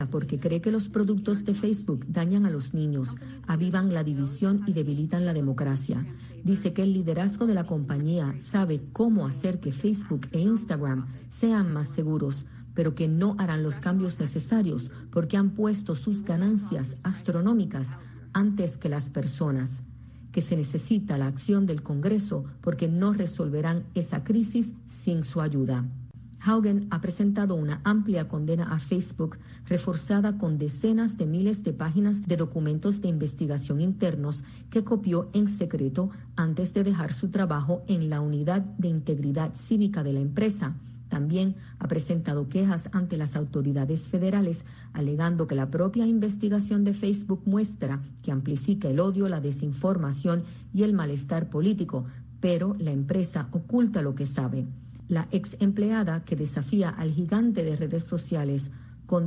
porque cree que los productos de Facebook dañan a los niños, avivan la división y debilitan la democracia. Dice que el liderazgo de la compañía sabe cómo hacer que Facebook e Instagram sean más seguros, pero que no harán los cambios necesarios porque han puesto sus ganancias astronómicas antes que las personas. Que se necesita la acción del Congreso porque no resolverán esa crisis sin su ayuda. Haugen ha presentado una amplia condena a Facebook, reforzada con decenas de miles de páginas de documentos de investigación internos que copió en secreto antes de dejar su trabajo en la Unidad de Integridad Cívica de la empresa. También ha presentado quejas ante las autoridades federales, alegando que la propia investigación de Facebook muestra que amplifica el odio, la desinformación y el malestar político, pero la empresa oculta lo que sabe. La ex empleada, que desafía al gigante de redes sociales con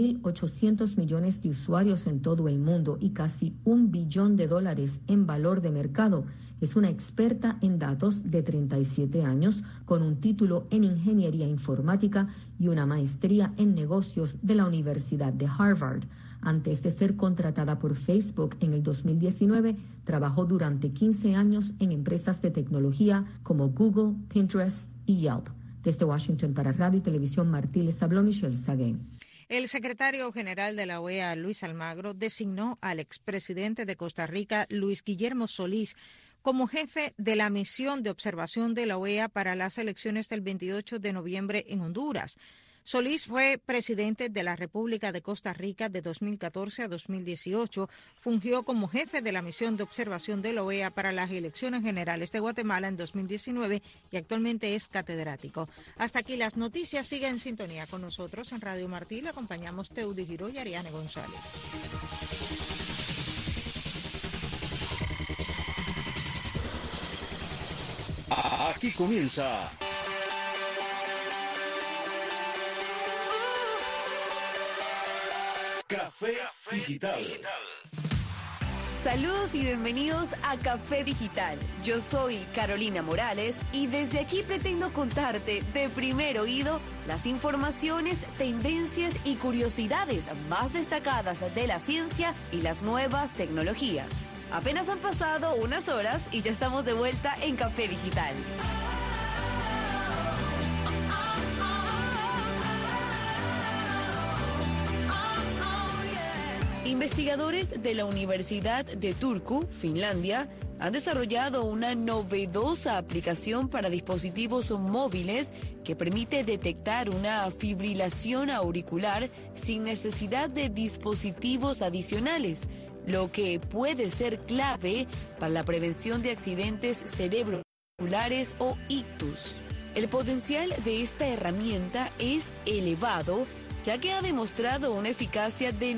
2.800 millones de usuarios en todo el mundo y casi $1 billón en valor de mercado, es una experta en datos de 37 años con un título en ingeniería informática y una maestría en negocios de la Universidad de Harvard. Antes de ser contratada por Facebook en el 2019, trabajó durante 15 años en empresas de tecnología como Google, Pinterest y Yelp. Desde Washington para Radio y Televisión Martí les habló Michelle Sagué. El secretario general de la OEA, Luis Almagro, designó al expresidente de Costa Rica, Luis Guillermo Solís, como jefe de la misión de observación de la OEA para las elecciones del 28 de noviembre en Honduras. Solís fue presidente de la República de Costa Rica de 2014 a 2018, fungió como jefe de la misión de observación de la OEA para las elecciones generales de Guatemala en 2019 y actualmente es catedrático. Hasta aquí las noticias. Sigue en sintonía con nosotros en Radio Martí. Le acompañamos Teudi Giró y Ariane González. Aquí comienza Café Digital. Saludos y bienvenidos a Café Digital. Yo soy Carolina Morales y desde aquí pretendo contarte de primer oído las informaciones, tendencias y curiosidades más destacadas de la ciencia y las nuevas tecnologías. Apenas han pasado unas horas y ya estamos de vuelta en Café Digital. Investigadores de la Universidad de Turku, Finlandia, han desarrollado una novedosa aplicación para dispositivos móviles que permite detectar una fibrilación auricular sin necesidad de dispositivos adicionales, lo que puede ser clave para la prevención de accidentes cerebrovasculares o ictus. El potencial de esta herramienta es elevado, ya que ha demostrado una eficacia de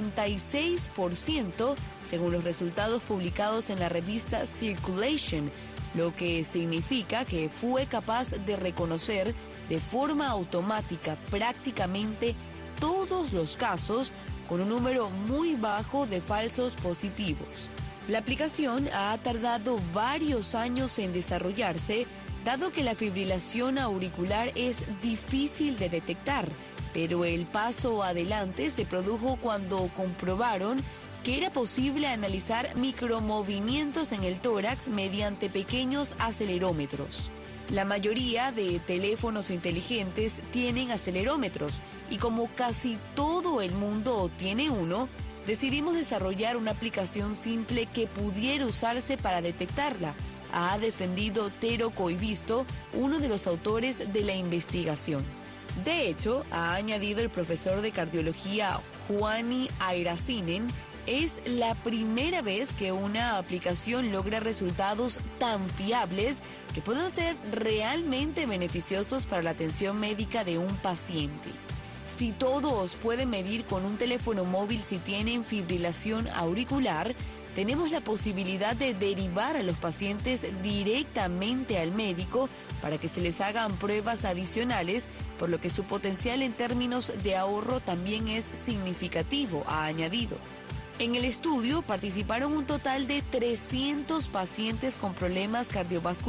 96% según los resultados publicados en la revista Circulation, lo que significa que fue capaz de reconocer de forma automática prácticamente todos los casos con un número muy bajo de falsos positivos. La aplicación ha tardado varios años en desarrollarse, dado que la fibrilación auricular es difícil de detectar, pero el paso adelante se produjo cuando comprobaron que era posible analizar micromovimientos en el tórax mediante pequeños acelerómetros. La mayoría de teléfonos inteligentes tienen acelerómetros y como casi todo el mundo tiene uno, decidimos desarrollar una aplicación simple que pudiera usarse para detectarla, ha defendido Tero Koivisto, uno de los autores de la investigación. De hecho, ha añadido el profesor de cardiología Juani Airasinen, es la primera vez que una aplicación logra resultados tan fiables que puedan ser realmente beneficiosos para la atención médica de un paciente. Si todos pueden medir con un teléfono móvil si tienen fibrilación auricular, tenemos la posibilidad de derivar a los pacientes directamente al médico para que se les hagan pruebas adicionales, por lo que su potencial en términos de ahorro también es significativo, ha añadido. En el estudio participaron un total de 300 pacientes con problemas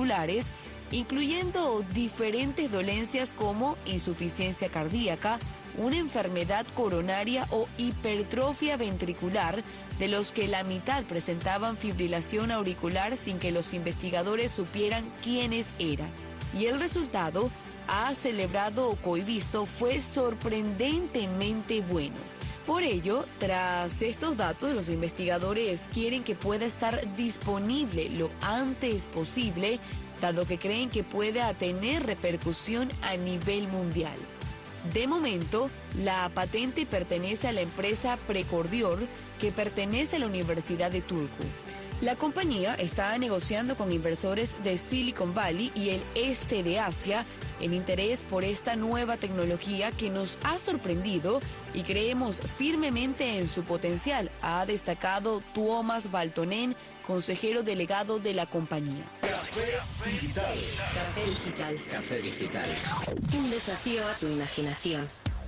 cardiovasculares, incluyendo diferentes dolencias como insuficiencia cardíaca, una enfermedad coronaria o hipertrofia ventricular, de los que la mitad presentaban fibrilación auricular sin que los investigadores supieran quiénes eran. Y el resultado, ha celebrado Coivisto, fue sorprendentemente bueno. Por ello, tras estos datos, los investigadores quieren que pueda estar disponible lo antes posible, dado que creen que pueda tener repercusión a nivel mundial. De momento, la patente pertenece a la empresa Precordior, que pertenece a la Universidad de Turku. La compañía está negociando con inversores de Silicon Valley y el este de Asia en interés por esta nueva tecnología que nos ha sorprendido y creemos firmemente en su potencial, ha destacado Tuomas Valtonen, consejero delegado de la compañía. Café Digital. Café Digital. Café Digital. Un desafío a tu imaginación.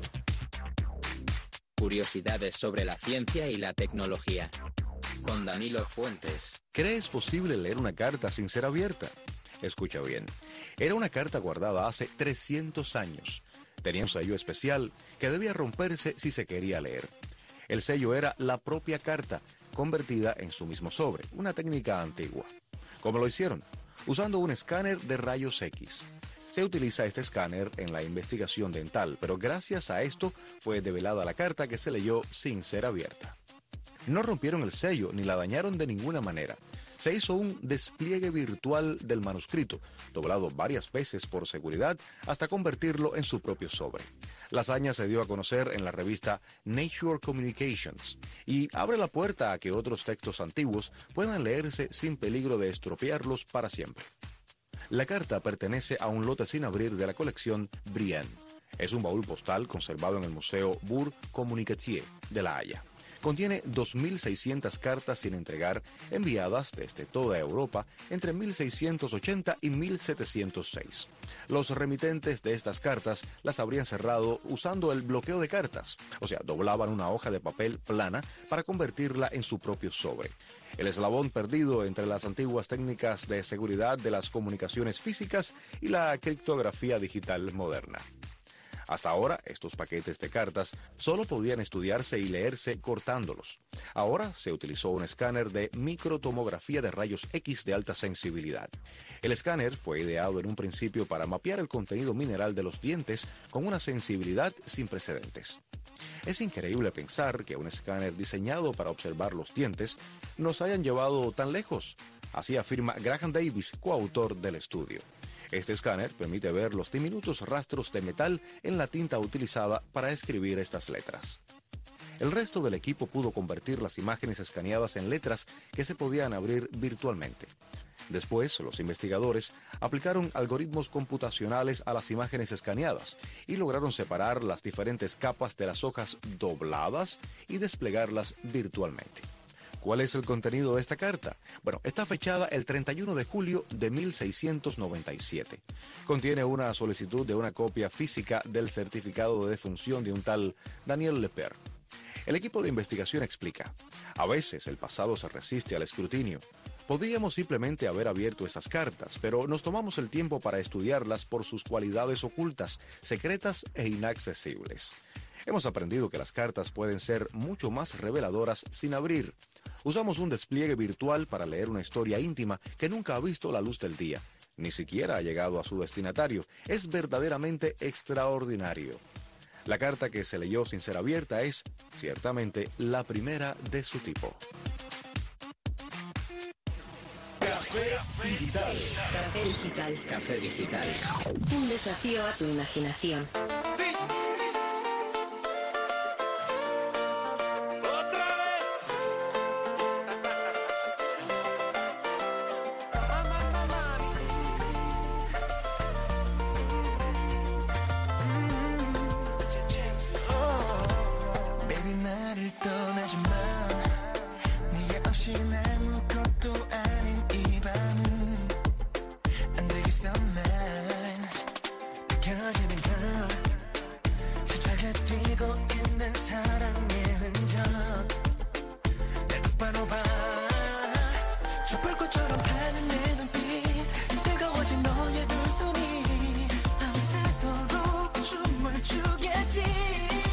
Curiosidades sobre la ciencia y la tecnología. Con Danilo Fuentes. ¿Crees posible leer una carta sin ser abierta? Escucha bien. Era una carta guardada hace 300 años. Tenía un sello especial que debía romperse si se quería leer. El sello era la propia carta, convertida en su mismo sobre, una técnica antigua. ¿Cómo lo hicieron? Usando un escáner de rayos X. Se utiliza este escáner en la investigación dental, pero gracias a esto fue develada la carta que se leyó sin ser abierta. No rompieron el sello ni la dañaron de ninguna manera. Se hizo un despliegue virtual del manuscrito, doblado varias veces por seguridad hasta convertirlo en su propio sobre. La hazaña se dio a conocer en la revista Nature Communications y abre la puerta a que otros textos antiguos puedan leerse sin peligro de estropearlos para siempre. La carta pertenece a un lote sin abrir de la colección Brienne. Es un baúl postal conservado en el Museo Bourg-Communicatier de La Haya. Contiene 2.600 cartas sin entregar enviadas desde toda Europa entre 1680 y 1706. Los remitentes de estas cartas las habrían cerrado usando el bloqueo de cartas, o sea, doblaban una hoja de papel plana para convertirla en su propio sobre. El eslabón perdido entre las antiguas técnicas de seguridad de las comunicaciones físicas y la criptografía digital moderna. Hasta ahora, estos paquetes de cartas solo podían estudiarse y leerse cortándolos. Ahora se utilizó un escáner de microtomografía de rayos X de alta sensibilidad. El escáner fue ideado en un principio para mapear el contenido mineral de los dientes con una sensibilidad sin precedentes. Es increíble pensar que un escáner diseñado para observar los dientes nos hayan llevado tan lejos. Así afirma Graham Davis, coautor del estudio. Este escáner permite ver los diminutos rastros de metal en la tinta utilizada para escribir estas letras. El resto del equipo pudo convertir las imágenes escaneadas en letras que se podían abrir virtualmente. Después, los investigadores aplicaron algoritmos computacionales a las imágenes escaneadas y lograron separar las diferentes capas de las hojas dobladas y desplegarlas virtualmente. ¿Cuál es el contenido de esta carta? Bueno, está fechada el 31 de julio de 1697. Contiene una solicitud de una copia física del certificado de defunción de un tal Daniel Lepere. El equipo de investigación explica: a veces el pasado se resiste al escrutinio. Podríamos simplemente haber abierto esas cartas, pero nos tomamos el tiempo para estudiarlas por sus cualidades ocultas, secretas e inaccesibles. Hemos aprendido que las cartas pueden ser mucho más reveladoras sin abrir. Usamos un despliegue virtual para leer una historia íntima que nunca ha visto la luz del día. Ni siquiera ha llegado a su destinatario. Es verdaderamente extraordinario. La carta que se leyó sin ser abierta es, ciertamente, la primera de su tipo. Café Digital. Café Digital. Café Digital. Un desafío a tu imaginación. Sí. Otra vez. Baby 나를 떠나지 마 네가 없이 아무것도 아닌 이 밤은 안 되겠어 난 느껴지는 걸 세차게 뛰고 있는 사랑의 흔적 날 똑바로 봐 저 불꽃처럼 타는 내 눈빛 뜨거워진 너의 두 손이 밤새도록 춤을 추겠지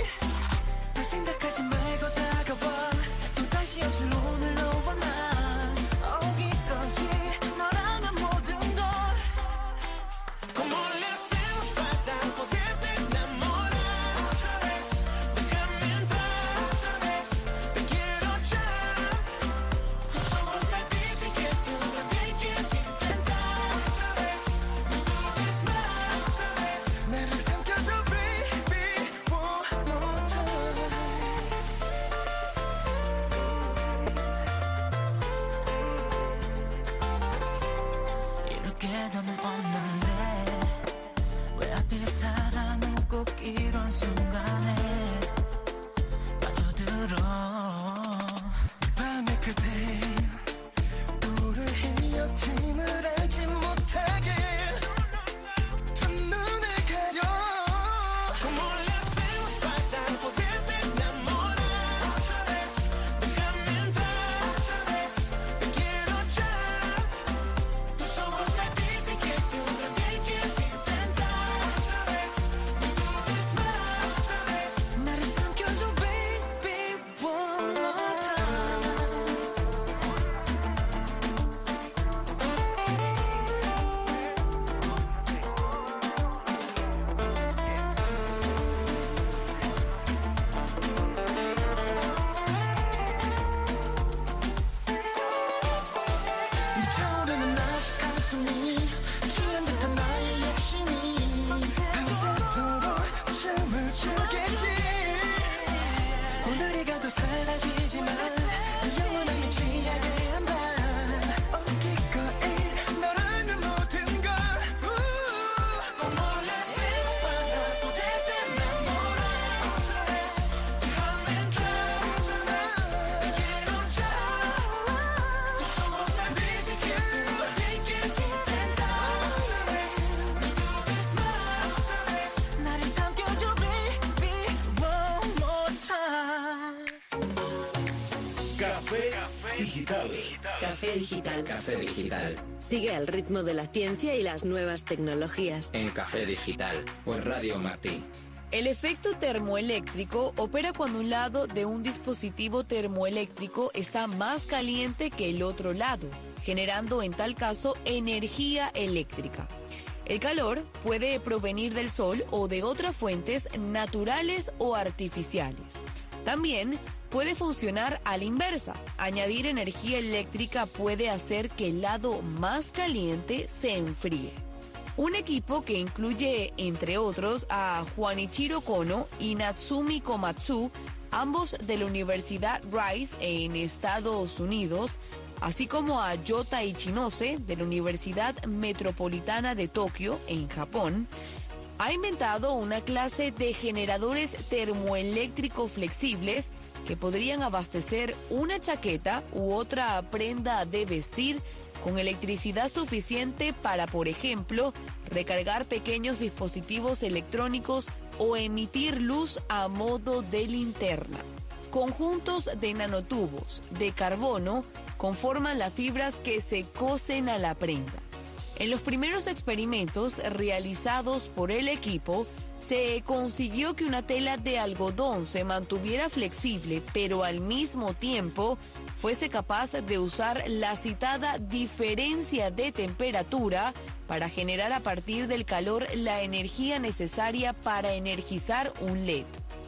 Café Digital. Café Digital. Café Digital. Sigue al ritmo de la ciencia y las nuevas tecnologías. En Café Digital. Por Radio Martí. El efecto termoeléctrico opera cuando un lado de un dispositivo termoeléctrico está más caliente que el otro lado, generando en tal caso energía eléctrica. El calor puede provenir del sol o de otras fuentes naturales o artificiales. También puede funcionar a la inversa. Añadir energía eléctrica puede hacer que el lado más caliente se enfríe. Un equipo que incluye, entre otros, a Junichiro Kono y Natsumi Komatsu, ambos de la Universidad Rice en Estados Unidos, así como a Yota Ichinose de la Universidad Metropolitana de Tokio en Japón, ha inventado una clase de generadores termoeléctricos flexibles que podrían abastecer una chaqueta u otra prenda de vestir con electricidad suficiente para, por ejemplo, recargar pequeños dispositivos electrónicos o emitir luz a modo de linterna. Conjuntos de nanotubos de carbono conforman las fibras que se cosen a la prenda. En los primeros experimentos realizados por el equipo, se consiguió que una tela de algodón se mantuviera flexible, pero al mismo tiempo fuese capaz de usar la citada diferencia de temperatura para generar a partir del calor la energía necesaria para energizar un LED.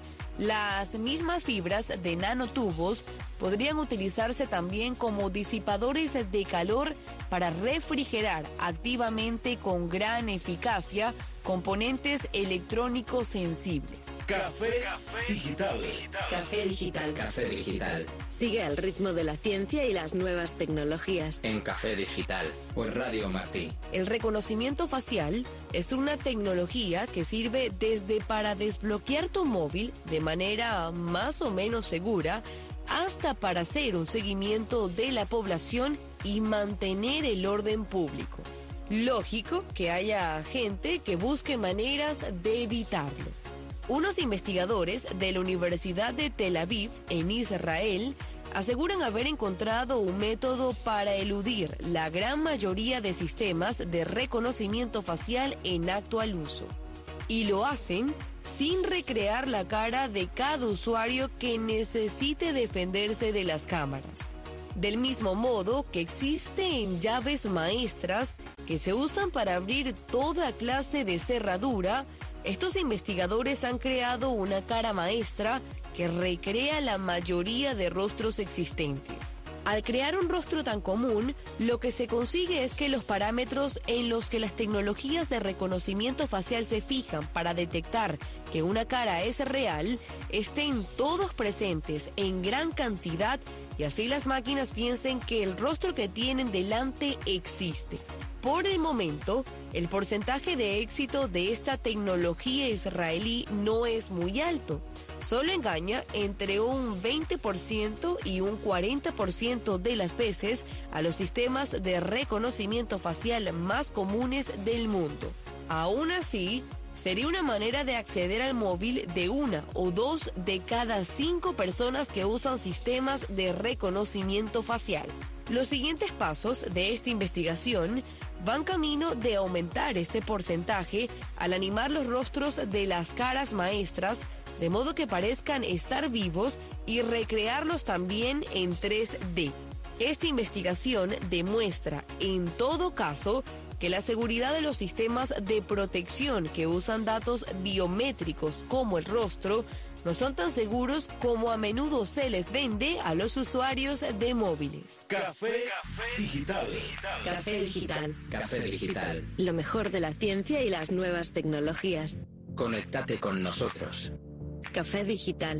Las mismas fibras de nanotubos podrían utilizarse también como disipadores de calor para refrigerar activamente con gran eficacia componentes electrónicos sensibles. Café Digital. Café Digital. Café Digital. Sigue al ritmo de la ciencia y las nuevas tecnologías. En Café Digital. Por Radio Martí. El reconocimiento facial es una tecnología que sirve desde para desbloquear tu móvil de manera más o menos segura hasta para hacer un seguimiento de la población y mantener el orden público. Lógico que haya gente que busque maneras de evitarlo. Unos investigadores de la Universidad de Tel Aviv, en Israel, aseguran haber encontrado un método para eludir la gran mayoría de sistemas de reconocimiento facial en actual uso. Y lo hacen sin recrear la cara de cada usuario que necesite defenderse de las cámaras. Del mismo modo que existen llaves maestras que se usan para abrir toda clase de cerradura, estos investigadores han creado una cara maestra que recrea la mayoría de rostros existentes. Al crear un rostro tan común, lo que se consigue es que los parámetros en los que las tecnologías de reconocimiento facial se fijan para detectar que una cara es real estén todos presentes en gran cantidad y así las máquinas piensen que el rostro que tienen delante existe. Por el momento, el porcentaje de éxito de esta tecnología israelí no es muy alto. Solo engaña entre un 20% y un 40% de las veces a los sistemas de reconocimiento facial más comunes del mundo. Aún así, sería una manera de acceder al móvil de 1 o 2 de cada 5 personas que usan sistemas de reconocimiento facial. Los siguientes pasos de esta investigación van camino de aumentar este porcentaje al animar los rostros de las caras maestras de modo que parezcan estar vivos y recrearlos también en 3D. Esta investigación demuestra, en todo caso, que la seguridad de los sistemas de protección que usan datos biométricos como el rostro no son tan seguros como a menudo se les vende a los usuarios de móviles. Café Digital. Café Digital. Café Digital. Lo mejor de la ciencia y las nuevas tecnologías. Conéctate con nosotros. Café Digital.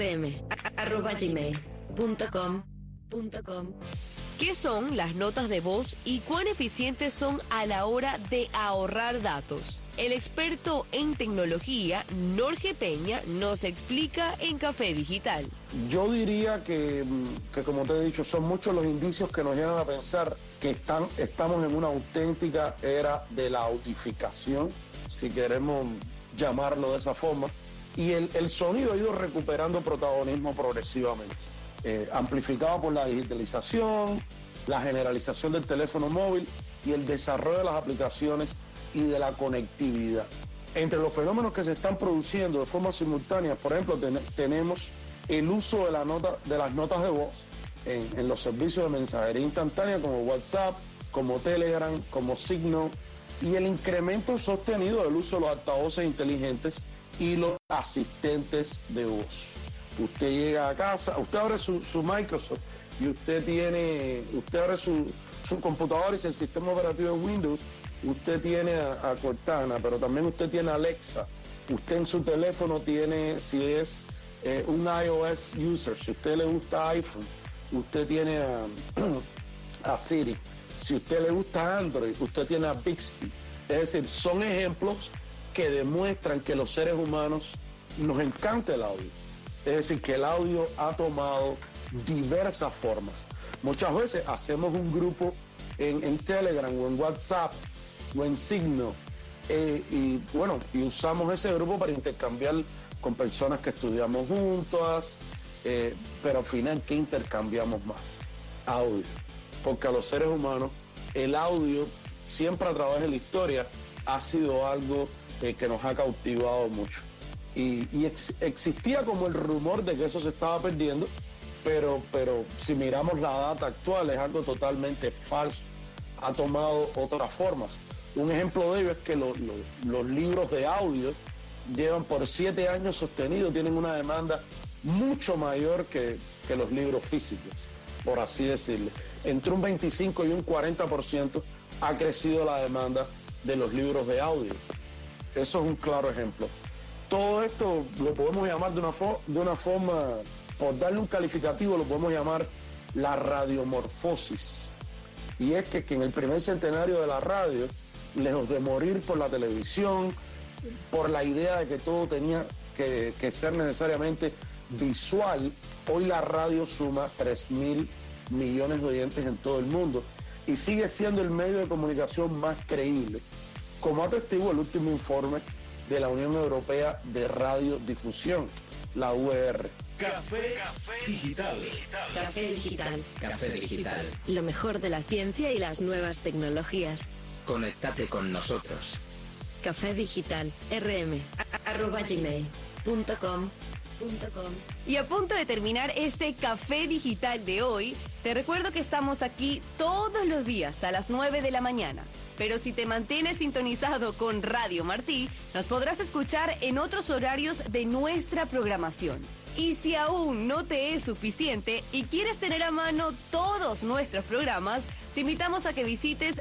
rm@gmail.com. ¿Qué son las notas de voz y cuán eficientes son a la hora de ahorrar datos? El experto en tecnología, Norge Peña, nos explica en Café Digital. Yo diría que como te he dicho, son muchos los indicios que nos llevan a pensar que estamos en una auténtica era de la autificación, si queremos llamarlo de esa forma, y el sonido ha ido recuperando protagonismo progresivamente. amplificado por la digitalización, la generalización del teléfono móvil y el desarrollo de las aplicaciones y de la conectividad. Entre los fenómenos que se están produciendo de forma simultánea, por ejemplo, tenemos el uso de las notas de voz en los servicios de mensajería instantánea como WhatsApp, como Telegram, como Signal, y el incremento sostenido del uso de los altavoces inteligentes y los asistentes de voz. Usted llega a casa, usted abre su Microsoft y usted abre su computador y el sistema operativo de Windows, usted tiene a Cortana, pero también usted tiene a Alexa. Usted en su teléfono tiene, si es un iOS user, si a usted le gusta iPhone, usted tiene a Siri. Si a usted le gusta Android, usted tiene a Bixby. Es decir, son ejemplos que demuestran que los seres humanos nos encanta el audio. Es decir, que el audio ha tomado diversas formas. Muchas veces hacemos un grupo en Telegram o en WhatsApp o en Signal y usamos ese grupo para intercambiar con personas que estudiamos juntas, pero al final, ¿qué intercambiamos más? Audio. Porque a los seres humanos el audio siempre a través de la historia ha sido algo que nos ha cautivado mucho. Y existía como el rumor de que eso se estaba perdiendo, pero si miramos la data actual es algo totalmente falso. Ha tomado otras formas. Un ejemplo de ello es que los libros de audio llevan por 7 años sostenidos, tienen una demanda mucho mayor que los libros físicos, por así decirlo. Entre un 25 y un 40% ha crecido la demanda de los libros de audio. Eso es un claro ejemplo. Todo esto lo podemos llamar de una forma, por darle un calificativo, lo podemos llamar la radiomorfosis. Y es que en el primer centenario de la radio, lejos de morir por la televisión, por la idea de que todo tenía que ser necesariamente visual, hoy la radio suma 3.000 millones de oyentes en todo el mundo y sigue siendo el medio de comunicación más creíble, como atestigua el último informe de la Unión Europea de Radiodifusión, la UER. Café Digital. Café Digital. Café Digital. Lo mejor de la ciencia y las nuevas tecnologías. Conéctate con nosotros. Café Digital. rm@gmail.com. Y a punto de terminar este Café Digital de hoy, te recuerdo que estamos aquí todos los días a las 9 de la mañana. Pero si te mantienes sintonizado con Radio Martí, nos podrás escuchar en otros horarios de nuestra programación. Y si aún no te es suficiente y quieres tener a mano todos nuestros programas, te invitamos a que visites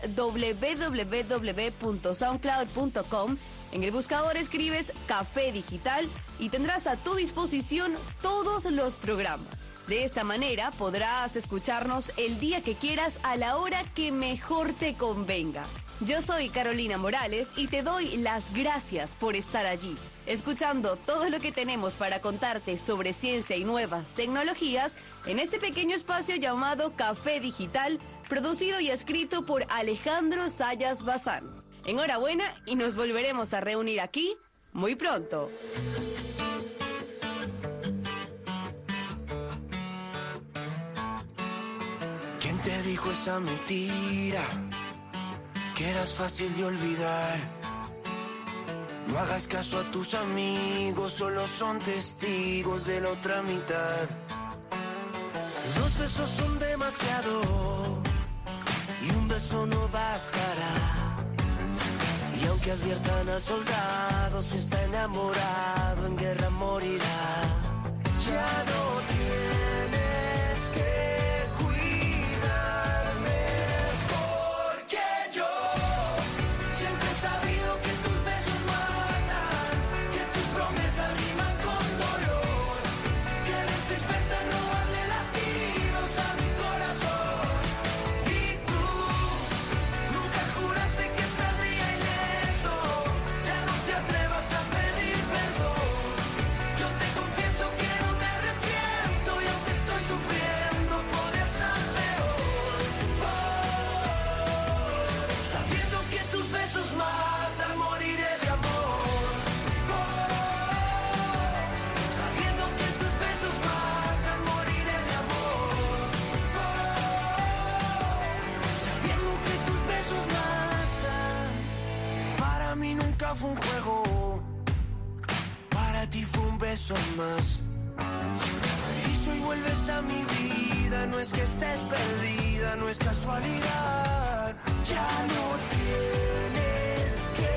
www.soundcloud.com. En el buscador escribes Café Digital y tendrás a tu disposición todos los programas. De esta manera podrás escucharnos el día que quieras a la hora que mejor te convenga. Yo soy Carolina Morales y te doy las gracias por estar allí, escuchando todo lo que tenemos para contarte sobre ciencia y nuevas tecnologías en este pequeño espacio llamado Café Digital, producido y escrito por Alejandro Sayas Bazán. Enhorabuena y nos volveremos a reunir aquí muy pronto. ¿Quién te dijo esa mentira? Que eras fácil de olvidar. No hagas caso a tus amigos, solo son testigos de la otra mitad. 2 besos son demasiado y un beso no bastará. Y aunque adviertan al soldado, si está enamorado en guerra morirá. Ya no tienes que cuidarme, porque yo siempre he sabido que tus besos matan, que tus promesas riman con dolor, que eres experta en robarle latidos a mi corazón. Y tú nunca juraste que saldría ileso, ya no te atrevas a pedir perdón. Yo te confieso que no me arrepiento. más. Y si hoy vuelves a mi vida, no es que estés perdida, no es casualidad. Ya no tienes que